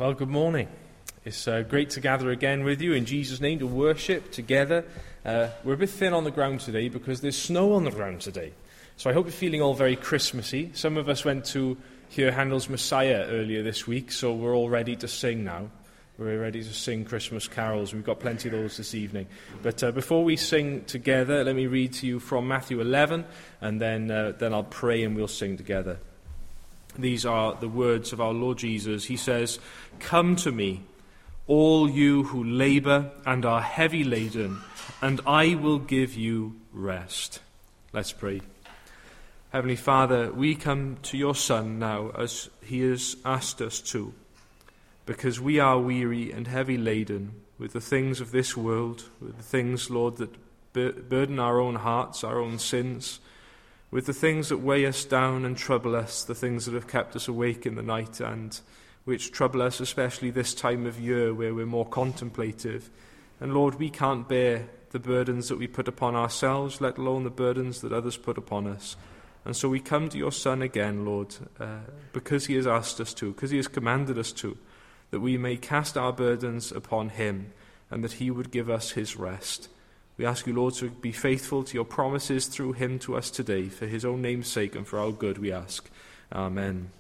Well, good morning. It's great to gather again with you in Jesus' name to worship together. We're a bit thin on the ground today because there's snow on the ground today. So I hope you're feeling all very Christmassy. Some of us went to hear Handel's Messiah earlier this week, so we're all ready to sing now. We're ready to sing Christmas carols. We've got plenty of those this evening. But before we sing together, let me read to you from Matthew 11, and then I'll pray and we'll sing together. These are the words of our Lord Jesus. He says, "Come to me, all you who labor and are heavy laden, and I will give you rest." Let's pray. Heavenly Father, we come to your Son now as he has asked us to, because we are weary and heavy laden with the things of this world, with the things, Lord, that burden our own hearts, our own sins, with the things that weigh us down and trouble us, the things that have kept us awake in the night and which trouble us especially this time of year where we're more contemplative. And Lord, we can't bear the burdens that we put upon ourselves, let alone the burdens that others put upon us. And so we come to your Son again, Lord, because he has asked us to, because he has commanded us to, that we may cast our burdens upon him and that he would give us his rest. We ask you, Lord, to be faithful to your promises through him to us today. For his own name's sake and for our good, we ask. Amen.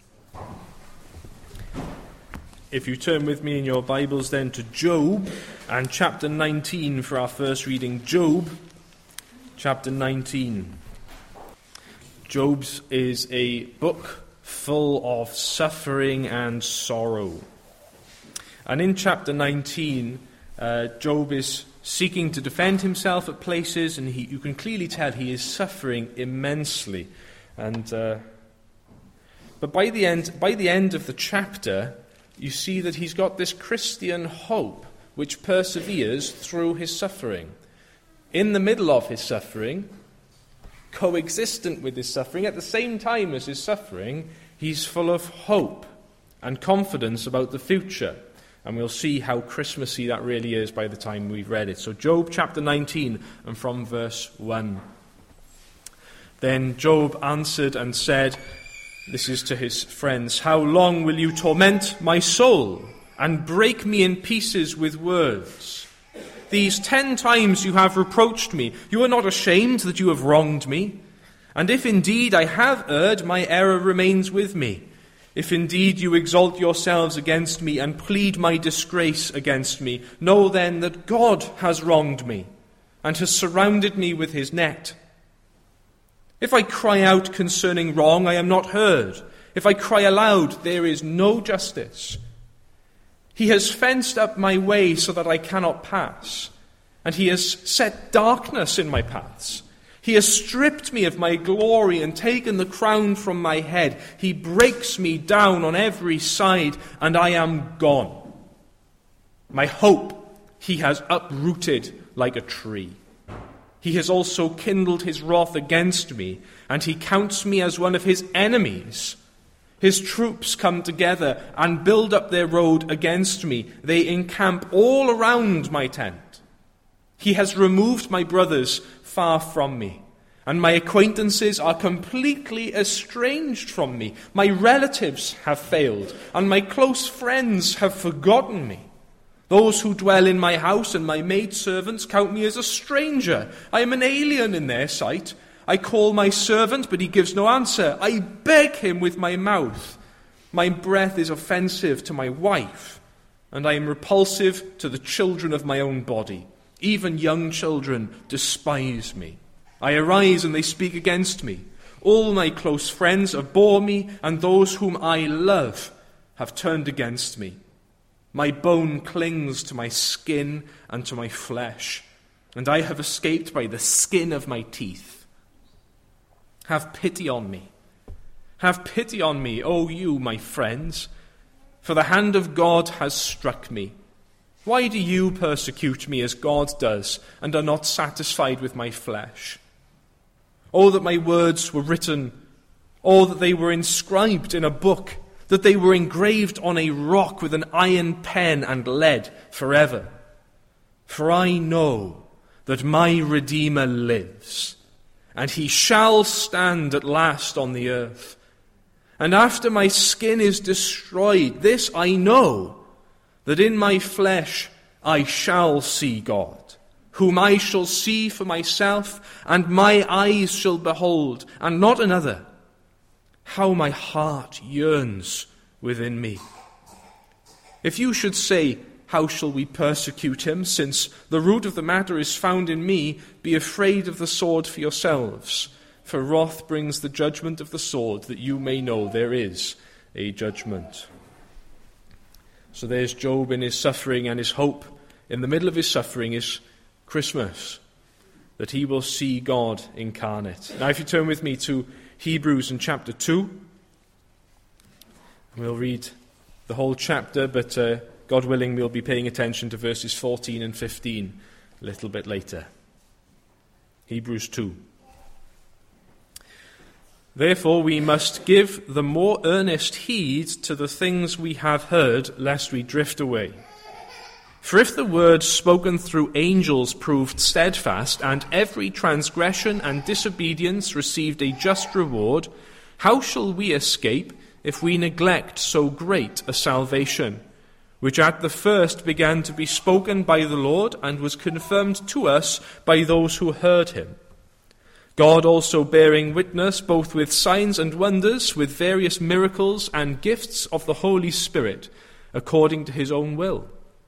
If you turn with me in your Bibles then to Job and chapter 19 for our first reading. Job, chapter 19. Job is a book full of suffering and sorrow. And in chapter 19, Job is seeking to defend himself at places, and you can clearly tell he is suffering immensely. And but by the end of the chapter, you see that he's got this Christian hope which perseveres through his suffering. In the middle of his suffering, coexistent with his suffering, at the same time as his suffering, he's full of hope and confidence about the future. And we'll see how Christmassy that really is by the time we've read it. So Job chapter 19 and from verse 1. Then Job answered and said, this is to his friends, "How long will you torment my soul and break me in pieces with words? These 10 times you have reproached me. You are not ashamed that you have wronged me. And if indeed I have erred, my error remains with me. If indeed you exalt yourselves against me and plead my disgrace against me, know then that God has wronged me and has surrounded me with his net. If I cry out concerning wrong, I am not heard. If I cry aloud, there is no justice. He has fenced up my way so that I cannot pass, and he has set darkness in my paths. He has stripped me of my glory and taken the crown from my head. He breaks me down on every side, and I am gone. My hope he has uprooted like a tree. He has also kindled his wrath against me, and he counts me as one of his enemies. His troops come together and build up their road against me. They encamp all around my tent. He has removed my brothers far from me, and my acquaintances are completely estranged from me. My relatives have failed, and my close friends have forgotten me. Those who dwell in my house and my maidservants count me as a stranger. I am an alien in their sight. I call my servant, but he gives no answer. I beg him with my mouth. My breath is offensive to my wife, and I am repulsive to the children of my own body. Even young children despise me. I arise and they speak against me. All my close friends abhor me, and those whom I love have turned against me. My bone clings to my skin and to my flesh, and I have escaped by the skin of my teeth. Have pity on me. Have pity on me, O you, my friends, for the hand of God has struck me. Why do you persecute me as God does, and are not satisfied with my flesh? Oh, that my words were written, or that they were inscribed in a book, that they were engraved on a rock with an iron pen and lead forever. For I know that my Redeemer lives, and he shall stand at last on the earth. And after my skin is destroyed, this I know, that in my flesh I shall see God, whom I shall see for myself, and my eyes shall behold, and not another. How my heart yearns within me. If you should say, how shall we persecute him, since the root of the matter is found in me, be afraid of the sword for yourselves. For wrath brings the judgment of the sword, that you may know there is a judgment. So there's Job in his suffering, and his hope in the middle of his suffering is Christmas, that he will see God incarnate. Now if you turn with me to Hebrews in chapter 2, we'll read the whole chapter, but God willing we'll be paying attention to verses 14 and 15 a little bit later. Hebrews 2. Therefore we must give the more earnest heed to the things we have heard, lest we drift away. For if the word spoken through angels proved steadfast, and every transgression and disobedience received a just reward, how shall we escape if we neglect so great a salvation, which at the first began to be spoken by the Lord, and was confirmed to us by those who heard him? God also bearing witness both with signs and wonders, with various miracles and gifts of the Holy Spirit, according to his own will.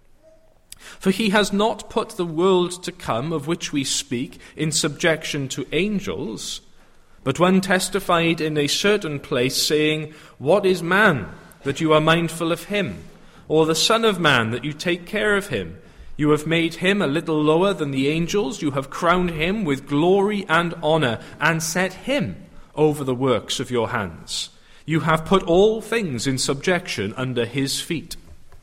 For he has not put the world to come, of which we speak, in subjection to angels, but one testified in a certain place, saying, What is man, that you are mindful of him? Or the Son of Man, that you take care of him? You have made him a little lower than the angels. You have crowned him with glory and honor, and set him over the works of your hands. You have put all things in subjection under his feet.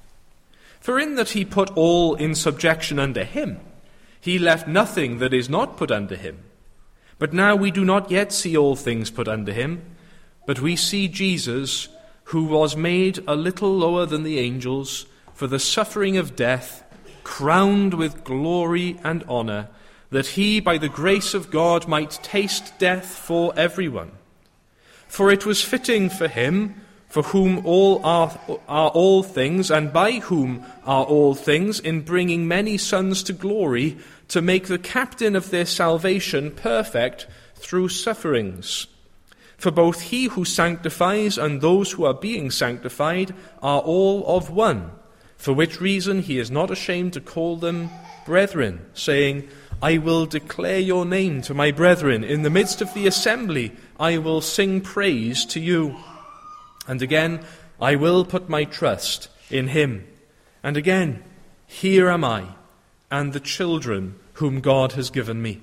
For in that he put all in subjection under him, he left nothing that is not put under him. But now we do not yet see all things put under him, but we see Jesus, who was made a little lower than the angels, for the suffering of death, crowned with glory and honor, that he, by the grace of God, might taste death for everyone. For it was fitting for him, for whom all are all things, and by whom are all things, in bringing many sons to glory, to make the captain of their salvation perfect through sufferings. For both he who sanctifies and those who are being sanctified are all of one, for which reason he is not ashamed to call them brethren, saying, I will declare your name to my brethren. In the midst of the assembly I will sing praise to you. And again, I will put my trust in him. And again, here am I, and the children whom God has given me.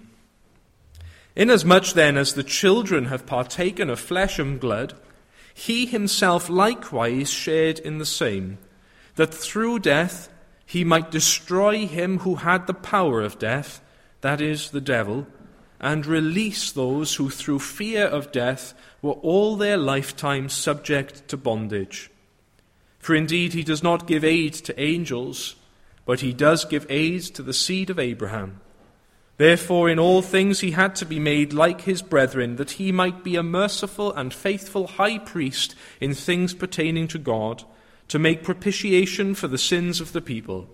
Inasmuch then as the children have partaken of flesh and blood, he himself likewise shared in the same, that through death he might destroy him who had the power of death, that is, the devil, and release those who through fear of death were all their lifetime subject to bondage. For indeed he does not give aid to angels, but he does give aid to the seed of Abraham. Therefore in all things he had to be made like his brethren, that he might be a merciful and faithful high priest in things pertaining to God, to make propitiation for the sins of the people.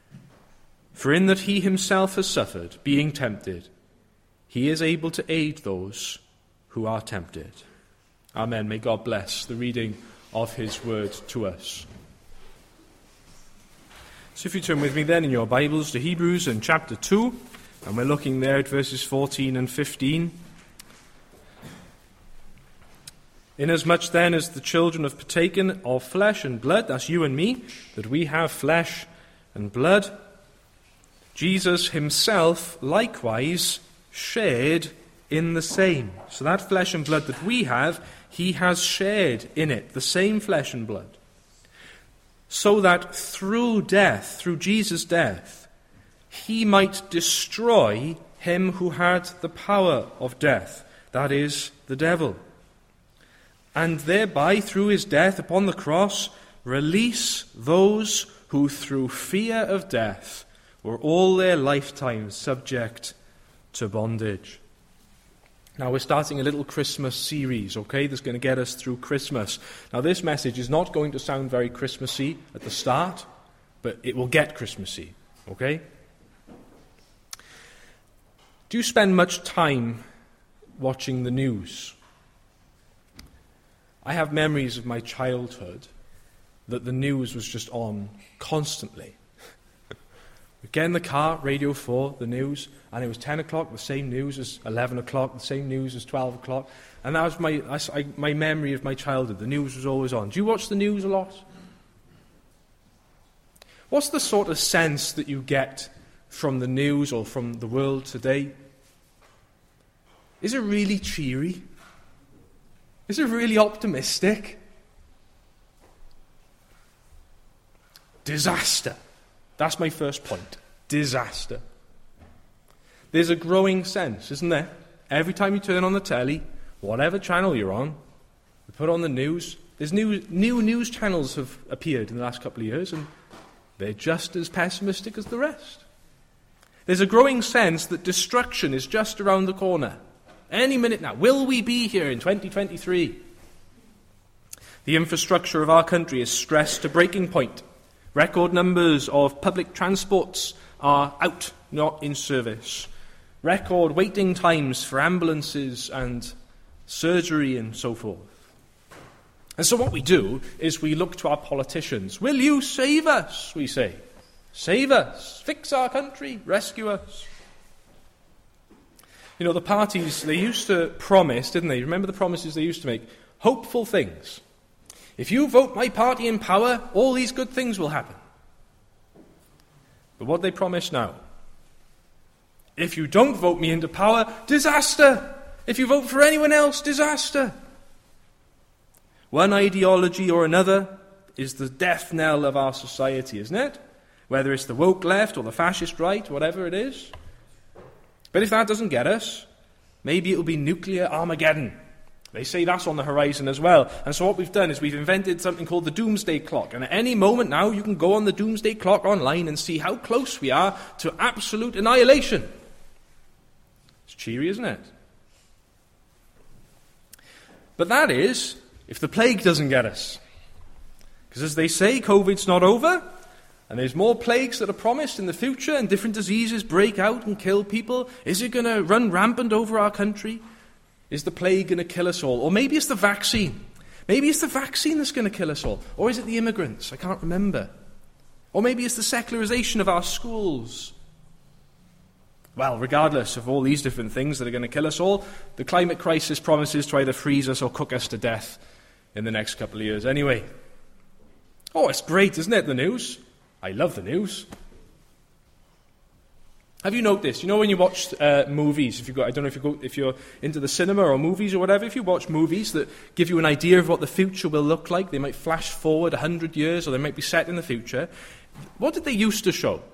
For in that he himself has suffered, being tempted, he is able to aid those who are tempted. Amen. May God bless the reading of his word to us. So if you turn with me then in your Bibles to Hebrews in chapter 2, and we're looking there at verses 14 and 15. Inasmuch then as the children have partaken of flesh and blood, that's you and me, that we have flesh and blood, Jesus himself likewise shared in the same. So that flesh and blood that we have, he has shared in it, the same flesh and blood. So that through death, through Jesus' death, he might destroy him who had the power of death, that is, the devil, and thereby, through his death upon the cross, release those who through fear of death were all their lifetime subject to bondage. Now we're starting a little Christmas series, okay, that's going to get us through Christmas. Now this message is not going to sound very Christmassy at the start, but it will get Christmassy, okay? Do you spend much time watching the news? I have memories of my childhood that the news was just on constantly. We'd get in the car, Radio 4, the news, and it was 10 o'clock, the same news as 11 o'clock, the same news as 12 o'clock. And that was my memory of my childhood. The news was always on. Do you watch the news a lot? What's the sort of sense that you get from the news or from the world today? Is it really cheery? Is it really optimistic? Disaster. That's my first point. Disaster. There's a growing sense, isn't there? Every time you turn on the telly, whatever channel you're on, you put on the news. There's new news channels have appeared in the last couple of years, and they're just as pessimistic as the rest. There's a growing sense that destruction is just around the corner. Any minute now. Will we be here in 2023? The infrastructure of our country is stressed to breaking point. Record numbers of public transports are out, not in service. Record waiting times for ambulances and surgery and so forth. And so what we do is we look to our politicians. Will you save us, we say. Save us. Fix our country. Rescue us. You know, the parties, they used to promise, didn't they? Remember the promises they used to make? Hopeful things. If you vote my party in power, all these good things will happen. But what do they promise now? If you don't vote me into power, disaster! If you vote for anyone else, disaster! One ideology or another is the death knell of our society, isn't it? Whether it's the woke left or the fascist right, whatever it is. But if that doesn't get us, maybe it'll be nuclear Armageddon. They say that's on the horizon as well. And so what we've done is we've invented something called the Doomsday Clock. And at any moment now, you can go on the Doomsday Clock online and see how close we are to absolute annihilation. It's cheery, isn't it? But that is if the plague doesn't get us. Because as they say, COVID's not over. And there's more plagues that are promised in the future, and different diseases break out and kill people. Is it going to run rampant over our country? Is the plague going to kill us all? Or maybe it's the vaccine. Maybe it's the vaccine that's going to kill us all. Or is it the immigrants? I can't remember. Or maybe it's the secularization of our schools. Well, regardless of all these different things that are going to kill us all, the climate crisis promises to either freeze us or cook us to death in the next couple of years anyway. Oh, it's great, isn't it, the news? I love the news. Have you noticed? You know when you watch movies, I don't know if you're into the cinema or movies or whatever. If you watch movies that give you an idea of what the future will look like, they might flash forward 100 years, or they might be set in the future. What did they used to show?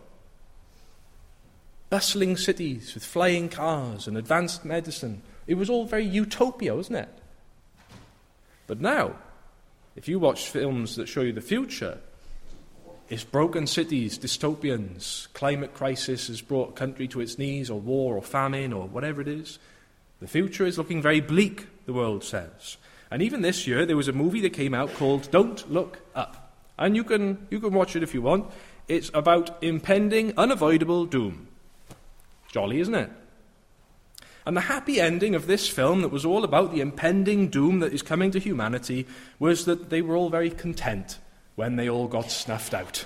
Bustling cities with flying cars and advanced medicine. It was all very utopia, wasn't it? But now, if you watch films that show you the future, it's broken cities, dystopians, climate crisis has brought a country to its knees, or war, or famine, or whatever it is. The future is looking very bleak, the world says. And even this year, there was a movie that came out called Don't Look Up. And you can watch it if you want. It's about impending, unavoidable doom. Jolly, isn't it? And the happy ending of this film that was all about the impending doom that is coming to humanity was that they were all very content when they all got snuffed out.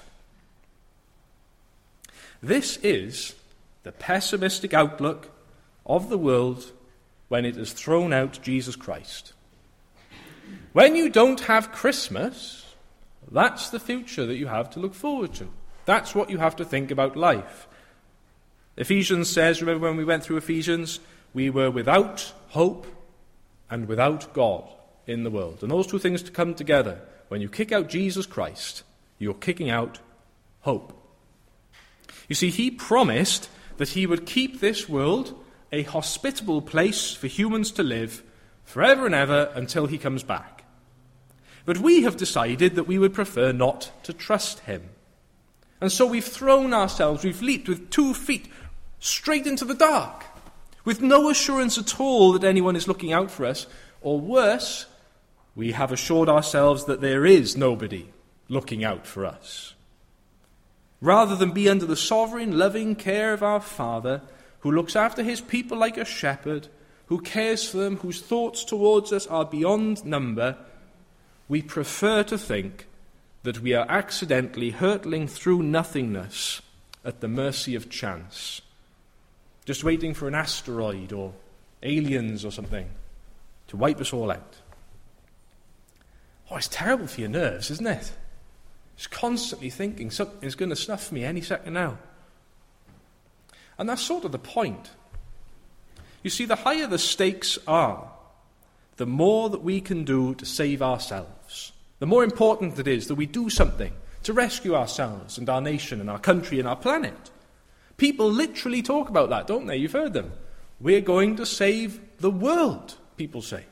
This is the pessimistic outlook of the world when it has thrown out Jesus Christ. When you don't have Christmas, that's the future that you have to look forward to. That's what you have to think about life. Ephesians says, remember when we went through Ephesians, we were without hope and without God in the world. And those two things to come together. When you kick out Jesus Christ, you're kicking out hope. You see, he promised that he would keep this world a hospitable place for humans to live forever and ever until he comes back. But we have decided that we would prefer not to trust him. And so we've leaped with 2 feet straight into the dark, with no assurance at all that anyone is looking out for us, or worse, we have assured ourselves that there is nobody looking out for us. rather than be under the sovereign, loving care of our Father, who looks after his people like a shepherd, who cares for them, whose thoughts towards us are beyond number, we prefer to think that we are accidentally hurtling through nothingness at the mercy of chance, just waiting for an asteroid or aliens or something to wipe us all out. Oh, it's terrible for your nerves, isn't it? Just constantly thinking something's going to snuff me any second now. And that's sort of the point. You see, the higher the stakes are, the more that we can do to save ourselves. The more important it is that we do something to rescue ourselves and our nation and our country and our planet. People literally talk about that, don't they? You've heard them. We're going to save the world, people say.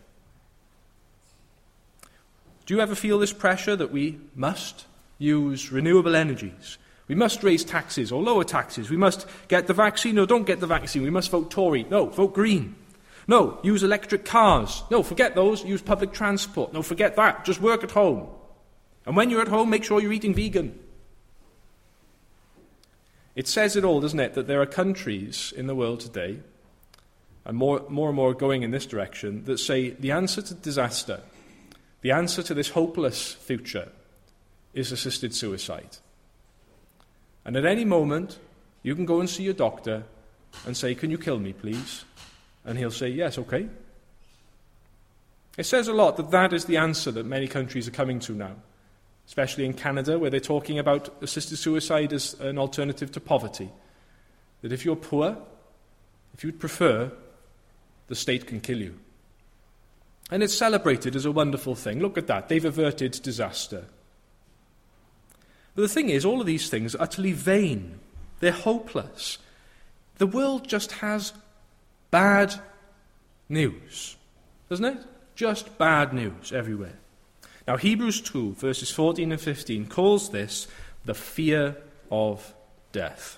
Do you ever feel this pressure that we must use renewable energies? We must raise taxes or lower taxes. We must get the vaccine or don't get the vaccine. We must vote Tory. No, vote Green. No, use electric cars. No, forget those. Use public transport. No, forget that. Just work at home. And when you're at home, make sure you're eating vegan. It says it all, doesn't it, that there are countries in the world today, and more and more going in this direction, that say the answer to disaster, the answer to this hopeless future, is assisted suicide. And at any moment, you can go and see your doctor and say, "Can you kill me, please?" And he'll say, "Yes, okay." It says a lot that that is the answer that many countries are coming to now, especially in Canada, where they're talking about assisted suicide as an alternative to poverty. That if you're poor, if you'd prefer, the state can kill you. And it's celebrated as a wonderful thing. Look at that. They've averted disaster. But the thing is, all of these things are utterly vain. They're hopeless. The world just has bad news, doesn't it? Just bad news everywhere. Now, Hebrews 2, verses 14 and 15, calls this the fear of death.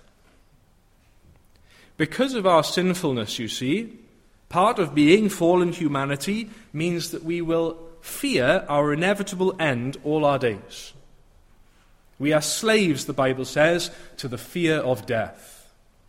Because of our sinfulness, you see, part of being fallen humanity means that we will fear our inevitable end all our days. We are slaves, the Bible says, to the fear of death.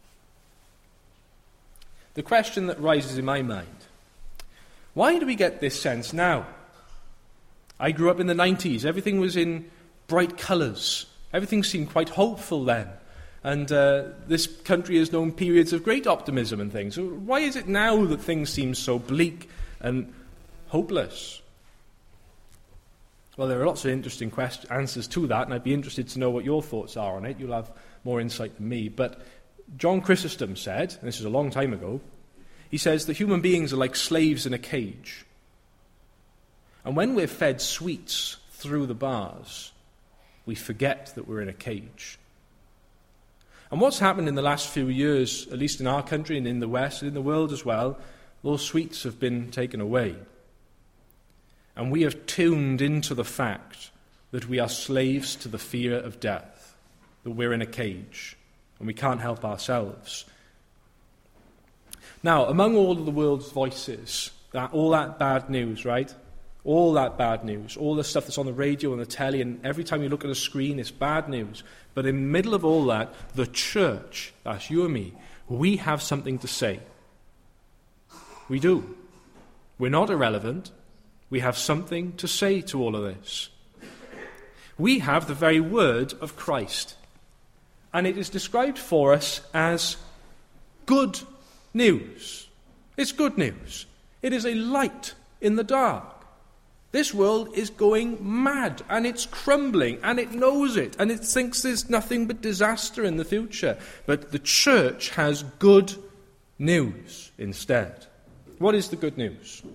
The question that rises in my mind, why do we get this sense now? I grew up in the 90s. Everything was in bright colours. Everything seemed quite hopeful then. And this country has known periods of great optimism and things. So why is it now that things seem so bleak and hopeless? Well, there are lots of interesting answers to that, and I'd be interested to know what your thoughts are on it. You'll have more insight than me. But John Chrysostom said, and this is a long time ago, he says that human beings are like slaves in a cage. And when we're fed sweets through the bars, we forget that we're in a cage. And what's happened in the last few years, at least in our country and in the West and in the world as well, those sweets have been taken away. And we have tuned into the fact that we are slaves to the fear of death, that we're in a cage and we can't help ourselves. Now, among all of the world's voices, all that bad news, right? All that bad news, all the stuff that's on the radio and the telly, and every time you look at a screen, it's bad news. But in the middle of all that, the church, that's you and me, we have something to say. We do. We're not irrelevant. We have something to say to all of this. We have the very word of Christ. And it is described for us as good news. It's good news. It is a light in the dark. This world is going mad, and it's crumbling, and it knows it, and it thinks there's nothing but disaster in the future. But the church has good news instead. What is the good news?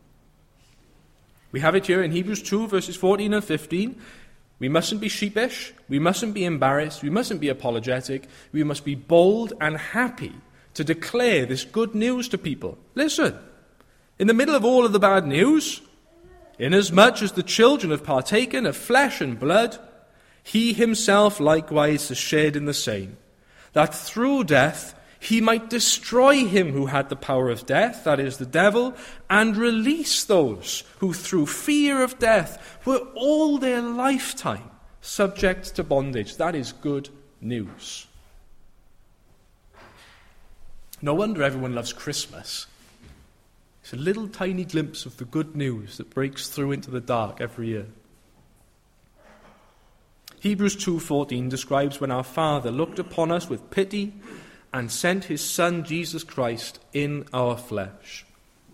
We have it here in Hebrews 2, verses 14 and 15. We mustn't be sheepish, we mustn't be embarrassed, we mustn't be apologetic, we must be bold and happy to declare this good news to people. Listen, in the middle of all of the bad news, inasmuch as the children have partaken of flesh and blood, he himself likewise has shared in the same, that through death he might destroy him who had the power of death, that is, the devil, and release those who through fear of death were all their lifetime subject to bondage. That is good news. No wonder everyone loves Christmas. It's a little tiny glimpse of the good news that breaks through into the dark every year. Hebrews 2:14 describes when our Father looked upon us with pity and sent his Son, Jesus Christ, in our flesh.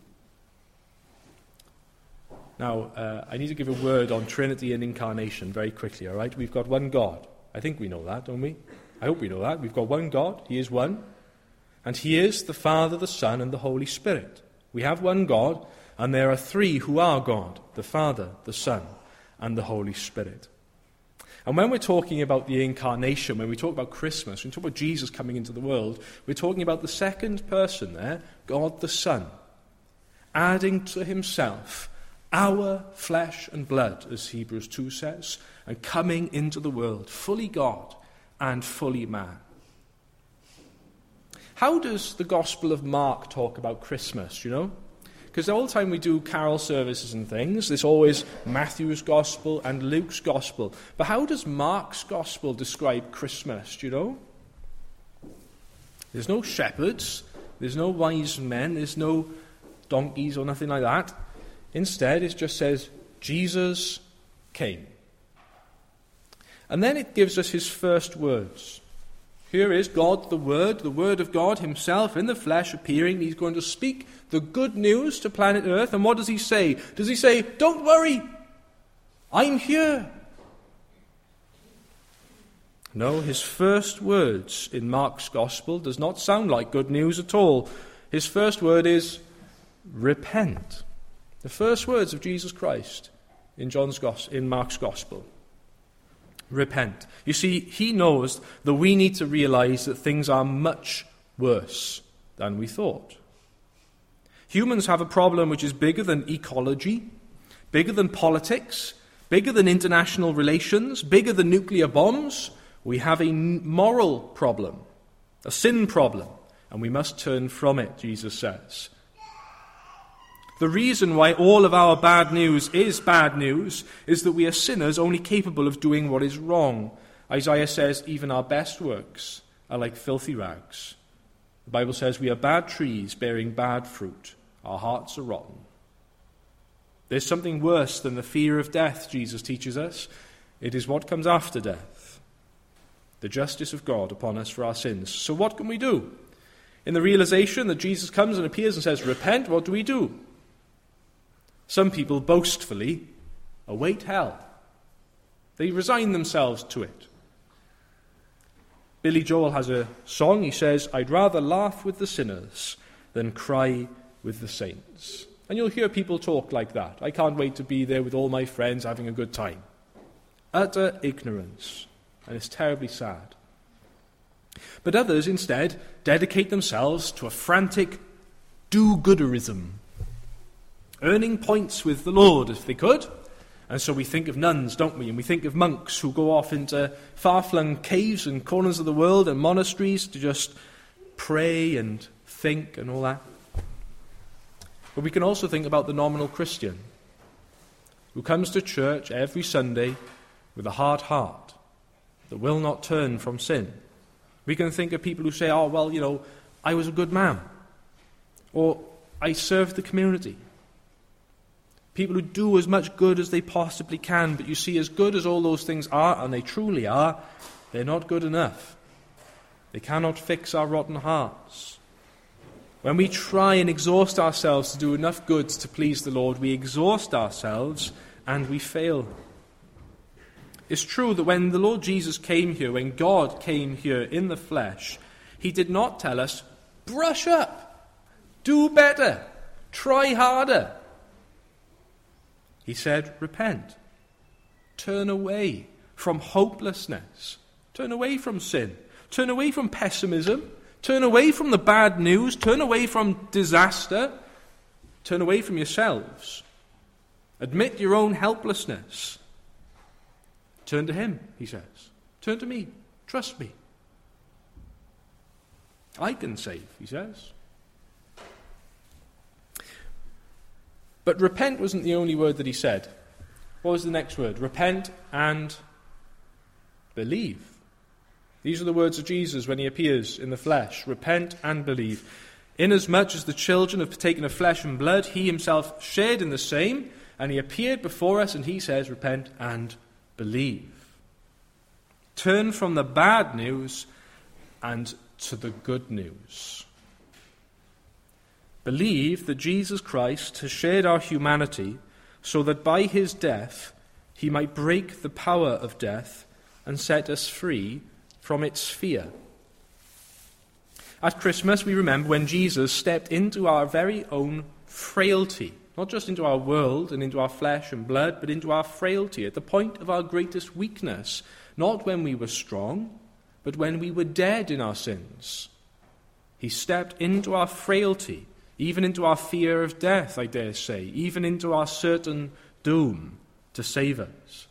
Now, I need to give a word on Trinity and Incarnation very quickly, all right? We've got one God. I think we know that, don't we? I hope we know that. We've got one God. He is one. And he is the Father, the Son, and the Holy Spirit. We have one God, and there are three who are God, the Father, the Son, and the Holy Spirit. And when we're talking about the Incarnation, when we talk about Christmas, when we talk about Jesus coming into the world, we're talking about the second person there, God the Son, adding to himself our flesh and blood, as Hebrews 2 says, and coming into the world, fully God and fully man. How does the Gospel of Mark talk about Christmas, you know? Because the whole time we do carol services and things, there's always Matthew's Gospel and Luke's Gospel. But how does Mark's Gospel describe Christmas, do you know? There's no shepherds, there's no wise men, there's no donkeys or nothing like that. Instead, it just says, Jesus came. And then it gives us his first words. Here is God, the Word of God himself in the flesh appearing. He's going to speak the good news to planet Earth. And what does he say? Does he say, don't worry, I'm here? No, his first words in Mark's Gospel does not sound like good news at all. His first word is, repent. The first words of Jesus Christ in Mark's Gospel. Repent. You see, he knows that we need to realize that things are much worse than we thought. Humans have a problem which is bigger than ecology, bigger than politics, bigger than international relations, bigger than nuclear bombs. We have a moral problem, a sin problem, and we must turn from it, Jesus says. The reason why all of our bad news is that we are sinners only capable of doing what is wrong. Isaiah says even our best works are like filthy rags. The Bible says we are bad trees bearing bad fruit. Our hearts are rotten. There's something worse than the fear of death, Jesus teaches us. It is what comes after death. The justice of God upon us for our sins. So what can we do? In the realization that Jesus comes and appears and says, repent, what do we do? Some people boastfully await hell. They resign themselves to it. Billy Joel has a song. He says, I'd rather laugh with the sinners than cry with the saints. And you'll hear people talk like that. I can't wait to be there with all my friends having a good time. Utter ignorance. And it's terribly sad. But others instead dedicate themselves to a frantic do-gooderism, earning points with the Lord if they could. And so we think of nuns, don't we? And we think of monks who go off into far-flung caves and corners of the world and monasteries to just pray and think and all that. But we can also think about the nominal Christian who comes to church every Sunday with a hard heart that will not turn from sin. We can think of people who say, oh, well, you know, I was a good man. Or I served the community. People who do as much good as they possibly can, but you see, as good as all those things are, and they truly are, they're not good enough. They cannot fix our rotten hearts. When we try and exhaust ourselves to do enough good to please the Lord, we exhaust ourselves and we fail. It's true that when the Lord Jesus came here, when God came here in the flesh, he did not tell us, brush up, do better, try harder. He said, repent, turn away from hopelessness, turn away from sin, turn away from pessimism, turn away from the bad news, turn away from disaster, turn away from yourselves. Admit your own helplessness. Turn to him, he says. Turn to me, trust me. I can save, he says. But repent wasn't the only word that he said. What was the next word? Repent and believe. These are the words of Jesus when he appears in the flesh. Repent and believe. Inasmuch as the children have partaken of flesh and blood, he himself shared in the same, and he appeared before us, and he says, repent and believe. Turn from the bad news and to the good news. Believe that Jesus Christ has shared our humanity so that by his death he might break the power of death and set us free from its fear. At Christmas, we remember when Jesus stepped into our very own frailty, not just into our world and into our flesh and blood, but into our frailty, at the point of our greatest weakness, not when we were strong, but when we were dead in our sins. He stepped into our frailty, even into our fear of death, I dare say, even into our certain doom, to save us.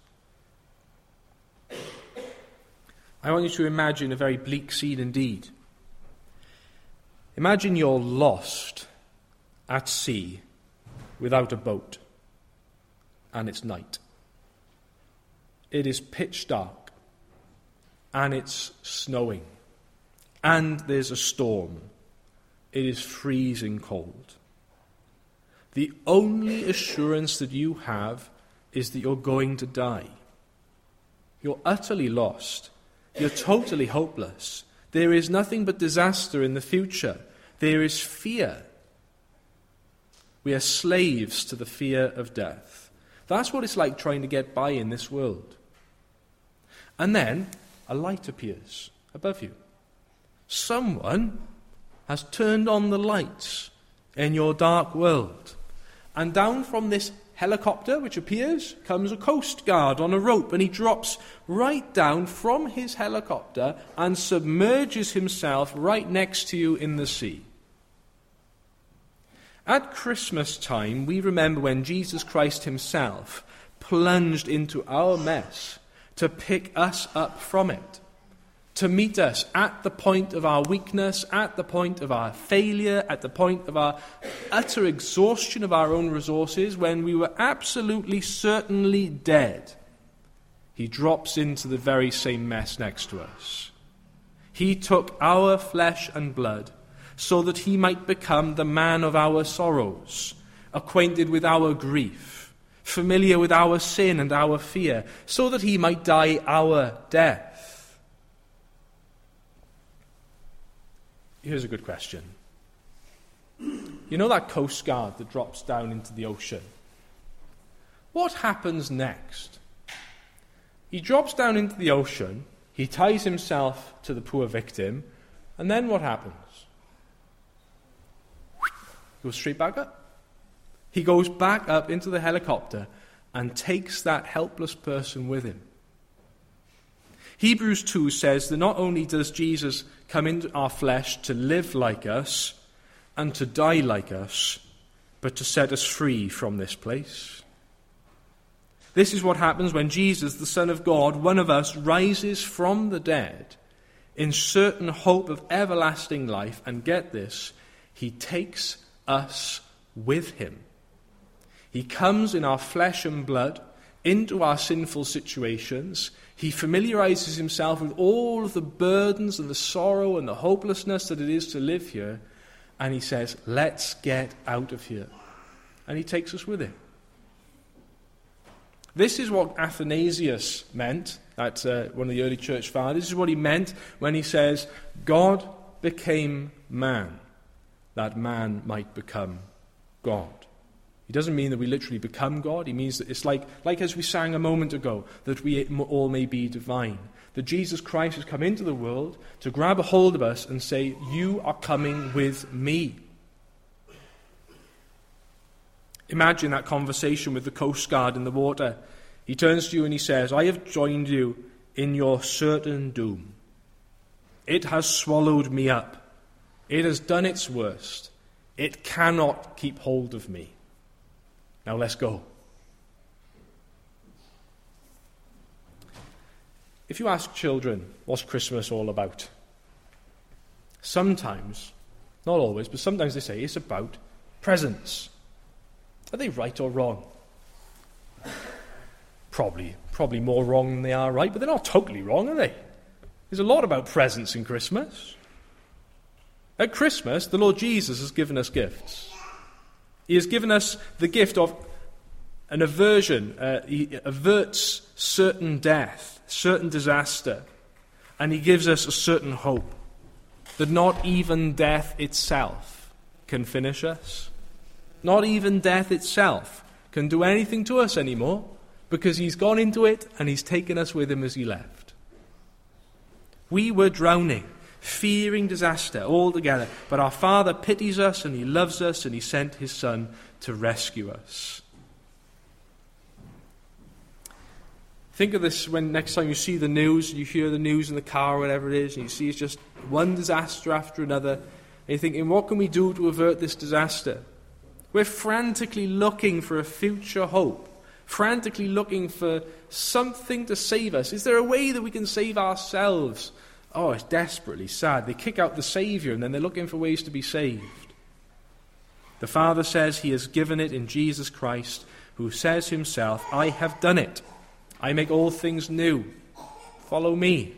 I want you to imagine a very bleak scene indeed. Imagine you're lost at sea without a boat, and it's night. It is pitch dark, and it's snowing, and there's a storm. It is freezing cold. The only assurance that you have is that you're going to die. You're utterly lost. You're totally hopeless. There is nothing but disaster in the future. There is fear. We are slaves to the fear of death. That's what it's like trying to get by in this world. And then a light appears above you. Someone has turned on the lights in your dark world. And down from this helicopter which appears comes a coast guard on a rope, and he drops right down from his helicopter and submerges himself right next to you in the sea. At Christmas time, we remember when Jesus Christ himself plunged into our mess to pick us up from it, to meet us at the point of our weakness, at the point of our failure, at the point of our utter exhaustion of our own resources, when we were absolutely certainly dead. He drops into the very same mess next to us. He took our flesh and blood so that he might become the man of our sorrows, acquainted with our grief, familiar with our sin and our fear, so that he might die our death. Here's a good question. You know that coast guard that drops down into the ocean? What happens next? He drops down into the ocean, he ties himself to the poor victim, and then what happens? Goes straight back up. He goes back up into the helicopter and takes that helpless person with him. Hebrews 2 says that not only does Jesus come into our flesh to live like us and to die like us, but to set us free from this place. This is what happens when Jesus, the Son of God, one of us, rises from the dead in certain hope of everlasting life, and get this, he takes us with him. He comes in our flesh and blood into our sinful situations. He familiarizes himself with all of the burdens and the sorrow and the hopelessness that it is to live here, and he says, let's get out of here. And he takes us with him. This is what Athanasius meant, that's one of the early church fathers. This is what he meant when he says, God became man, that man might become God. He doesn't mean that we literally become God. He means that it's like as we sang a moment ago, that we all may be divine. That Jesus Christ has come into the world to grab a hold of us and say, you are coming with me. Imagine that conversation with the coast guard in the water. He turns to you and he says, I have joined you in your certain doom. It has swallowed me up. It has done its worst. It cannot keep hold of me. Now let's go. If you ask children, what's Christmas all about? Sometimes, not always, but sometimes they say it's about presents. Are they right or wrong? Probably more wrong than they are right, but they're not totally wrong, are they? There's a lot about presents in Christmas. At Christmas, the Lord Jesus has given us gifts. He has given us the gift of an aversion. He averts certain death, certain disaster. And he gives us a certain hope that not even death itself can finish us. Not even death itself can do anything to us anymore, because he's gone into it and he's taken us with him as he left. We were drowning, fearing disaster altogether, but our Father pities us and he loves us and he sent his Son to rescue us. Think of this when next time you see the news, you hear the news in the car or whatever it is, and you see it's just one disaster after another, and you're thinking, what can we do to avert this disaster? We're frantically looking for a future hope, frantically looking for something to save us. Is there a way that we can save ourselves? Oh, it's desperately sad. They kick out the Saviour and then they're looking for ways to be saved. The Father says he has given it in Jesus Christ, who says himself, I have done it. I make all things new. Follow me.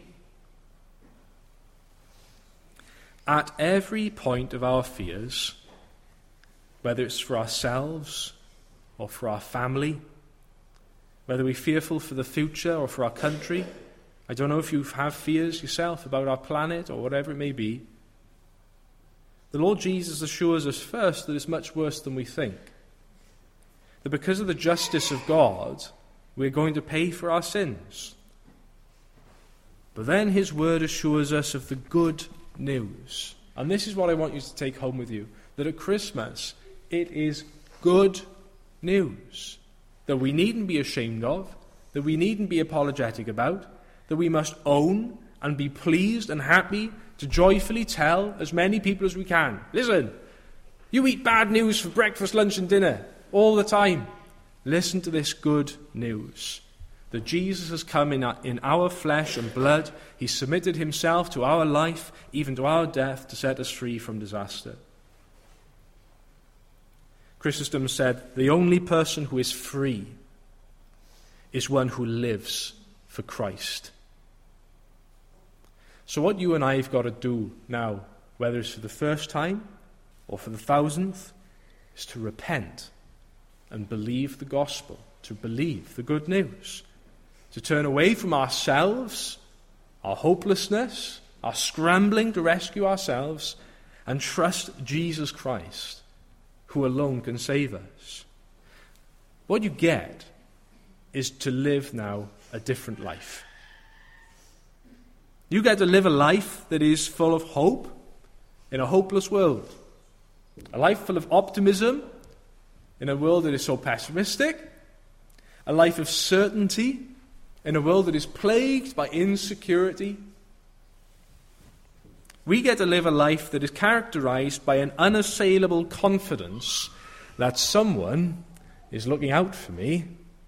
At every point of our fears, whether it's for ourselves or for our family, whether we're fearful for the future or for our country, I don't know if you have fears yourself about our planet or whatever it may be, the Lord Jesus assures us first that it's much worse than we think. That because of the justice of God, we're going to pay for our sins. But then his word assures us of the good news. And this is what I want you to take home with you. That at Christmas, it is good news. That we needn't be ashamed of. That we needn't be apologetic about. That we must own and be pleased and happy to joyfully tell as many people as we can. Listen, you eat bad news for breakfast, lunch and dinner all the time. Listen to this good news, that Jesus has come in our flesh and blood. He submitted himself to our life, even to our death, to set us free from disaster. Chrysostom said, the only person who is free is one who lives for Christ. So what you and I have got to do now, whether it's for the first time or for the 1,000th, is to repent and believe the gospel, to believe the good news, to turn away from ourselves, our hopelessness, our scrambling to rescue ourselves, and trust Jesus Christ, who alone can save us. What you get is to live now a different life. You get to live a life that is full of hope in a hopeless world. A life full of optimism in a world that is so pessimistic. A life of certainty in a world that is plagued by insecurity. We get to live a life that is characterized by an unassailable confidence that someone is looking out for me.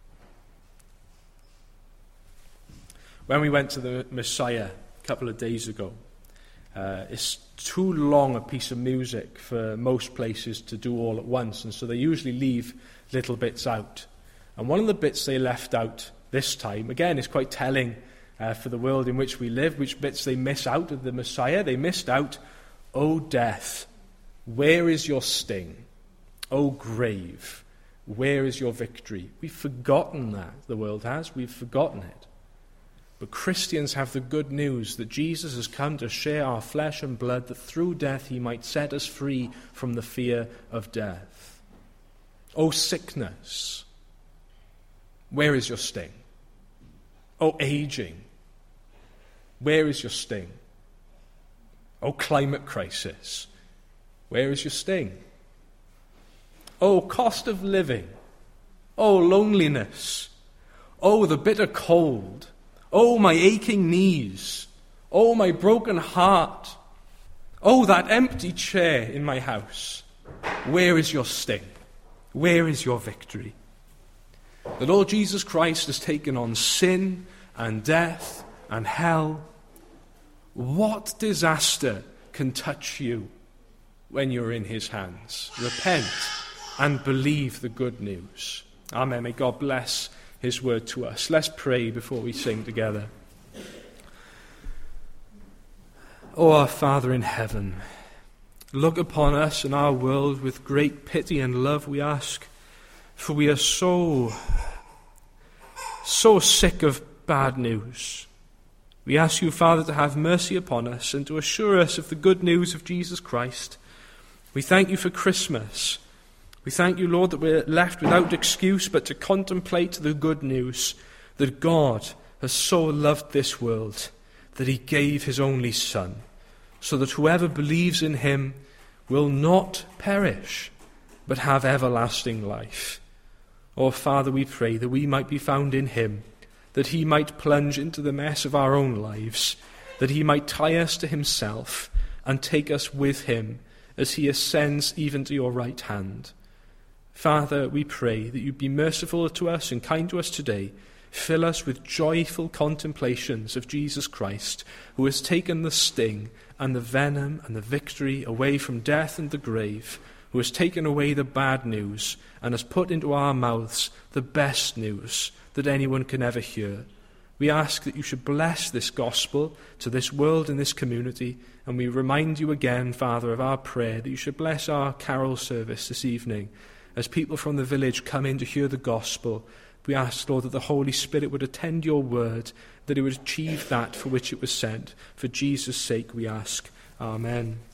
When we went to the Messiah a couple of days ago, it's too long a piece of music for most places to do all at once, and so they usually leave little bits out. And one of the bits they left out this time, again, is quite telling for the world in which we live, which bits they miss out of the Messiah. They missed out, O death, where is your sting? O grave, where is your victory? We've forgotten that, the world has. We've forgotten it. But Christians have the good news that Jesus has come to share our flesh and blood, that through death he might set us free from the fear of death. O sickness, where is your sting? O aging, where is your sting? O climate crisis, where is your sting? O cost of living, O loneliness, O the bitter cold, oh, my aching knees. Oh, my broken heart. Oh, that empty chair in my house. Where is your sting? Where is your victory? The Lord Jesus Christ has taken on sin and death and hell. What disaster can touch you when you're in his hands? Repent and believe the good news. Amen. May God bless his word to us. Let's pray before we sing together. O our Father in heaven, look upon us and our world with great pity and love, we ask, for we are so sick of bad news. We ask you, Father, to have mercy upon us and to assure us of the good news of Jesus Christ. We thank you for Christmas. We thank you, Lord, that we're left without excuse but to contemplate the good news that God has so loved this world that he gave his only Son, so that whoever believes in him will not perish, but have everlasting life. Oh, Father, we pray that we might be found in him, that he might plunge into the mess of our own lives, that he might tie us to himself and take us with him as he ascends even to your right hand. Father, we pray that you be merciful to us and kind to us today. Fill us with joyful contemplations of Jesus Christ, who has taken the sting and the venom and the victory away from death and the grave, who has taken away the bad news and has put into our mouths the best news that anyone can ever hear. We ask that you should bless this gospel to this world and this community, and we remind you again, Father, of our prayer that you should bless our carol service this evening. As people from the village come in to hear the gospel, we ask, Lord, that the Holy Spirit would attend your word, that it would achieve that for which it was sent. For Jesus' sake we ask. Amen.